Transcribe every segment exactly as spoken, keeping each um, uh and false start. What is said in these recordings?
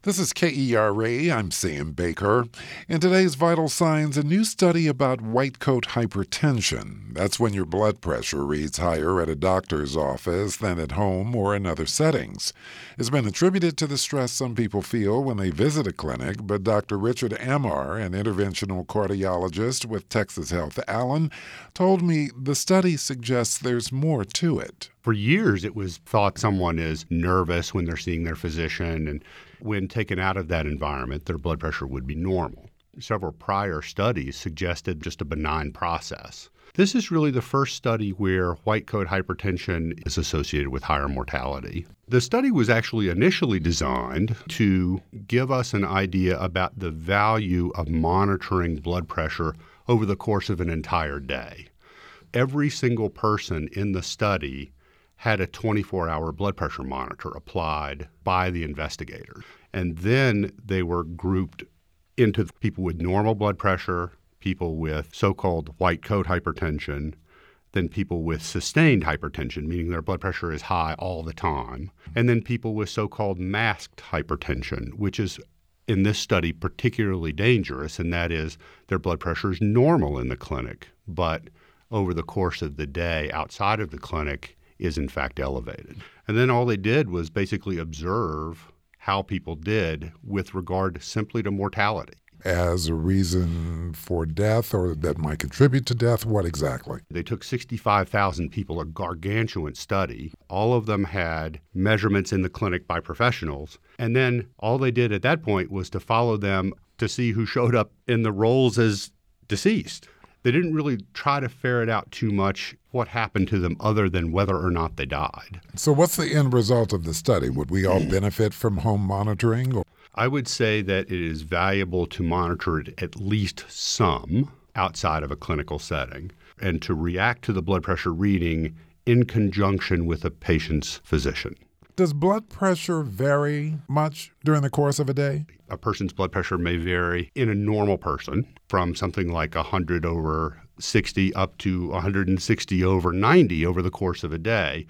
This is K E R A. I'm Sam Baker. In today's Vital Signs, a new study about white coat hypertension. That's when your blood pressure reads higher at a doctor's office than at home or in other settings. It's been attributed to the stress some people feel when they visit a clinic, but Doctor Richard Amar, an interventional cardiologist with Texas Health Allen, told me the study suggests there's more to it. For years, it was thought someone is nervous when they're seeing their physician, and when taken out of that environment, their blood pressure would be normal. Several prior studies suggested just a benign process. This is really the first study where white coat hypertension is associated with higher mortality. The study was actually initially designed to give us an idea about the value of monitoring blood pressure over the course of an entire day. Every single person in the study had a twenty-four hour blood pressure monitor applied by the investigator. And then they were grouped into people with normal blood pressure, people with so-called white coat hypertension, then people with sustained hypertension, meaning their blood pressure is high all the time, and then people with so-called masked hypertension, which is in this study particularly dangerous, and that is their blood pressure is normal in the clinic, but over the course of the day outside of the clinic is in fact elevated. And then all they did was basically observe how people did with regard simply to mortality. As a reason for death or that might contribute to death, what exactly? They took sixty-five thousand people, a gargantuan study. All of them had measurements in the clinic by professionals. And then all they did at that point was to follow them to see who showed up in the rolls as deceased. They didn't really try to ferret out too much what happened to them other than whether or not they died. So what's the end result of the study? Would we all benefit from home monitoring? Or? I would say that it is valuable to monitor it at least some outside of a clinical setting and to react to the blood pressure reading in conjunction with a patient's physician. Does blood pressure vary much during the course of a day? A person's blood pressure may vary in a normal person from something like one hundred over sixty up to one hundred sixty over ninety over the course of a day.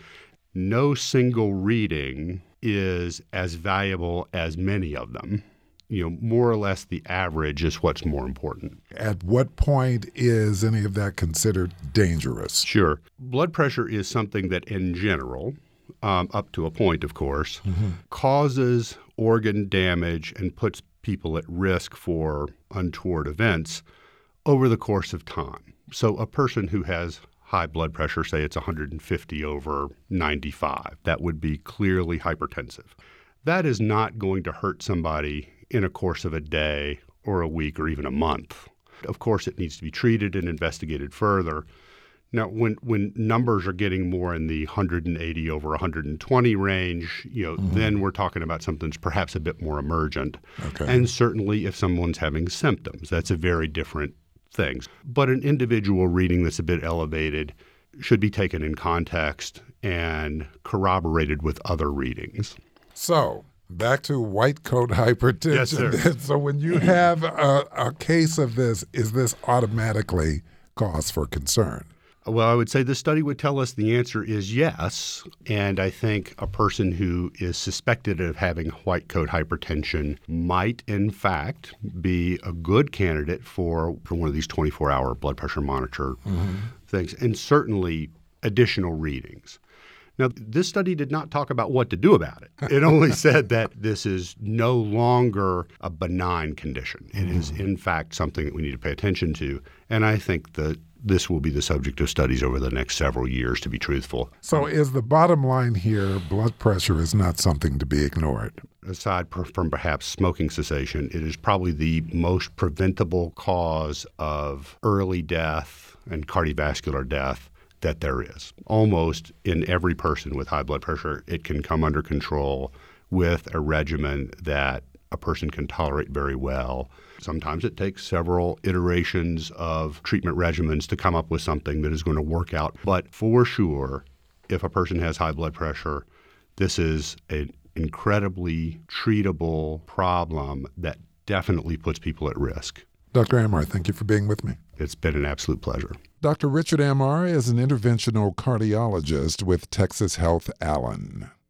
No single reading is as valuable as many of them. You know, more or less the average is what's more important. At what point is any of that considered dangerous? Sure. Blood pressure is something that in general, Um, up to a point, of course, mm-hmm. causes organ damage and puts people at risk for untoward events over the course of time. So a person who has high blood pressure, say it's one hundred fifty over ninety-five, that would be clearly hypertensive. That is not going to hurt somebody in a course of a day or a week or even a month. Of course, it needs to be treated and investigated further. Now, when, when numbers are getting more in the one hundred eighty over one hundred twenty range, you know, mm-hmm. then we're talking about something that's perhaps a bit more emergent. Okay. And certainly if someone's having symptoms, that's a very different thing. But an individual reading that's a bit elevated should be taken in context and corroborated with other readings. So back to white coat hypertension. Yes, sir. So when you have a, a case of this, is this automatically cause for concern? Well, I would say this study would tell us the answer is yes. And I think a person who is suspected of having white coat hypertension might, in fact, be a good candidate for, for one of these twenty-four hour blood pressure monitor mm-hmm. things, and certainly additional readings. Now, this study did not talk about what to do about it. It only said that this is no longer a benign condition. It mm-hmm. is, in fact, something that we need to pay attention to. And I think that this will be the subject of studies over the next several years, to be truthful. So is the bottom line here, blood pressure is not something to be ignored? Aside from perhaps smoking cessation, it is probably the most preventable cause of early death and cardiovascular death that there is. Almost in every person with high blood pressure, it can come under control with a regimen that a person can tolerate very well. Sometimes it takes several iterations of treatment regimens to come up with something that is going to work out. But for sure, if a person has high blood pressure, this is an incredibly treatable problem that definitely puts people at risk. Doctor Amar, thank you for being with me. It's been an absolute pleasure. Doctor Richard Amar is an interventional cardiologist with Texas Health Allen.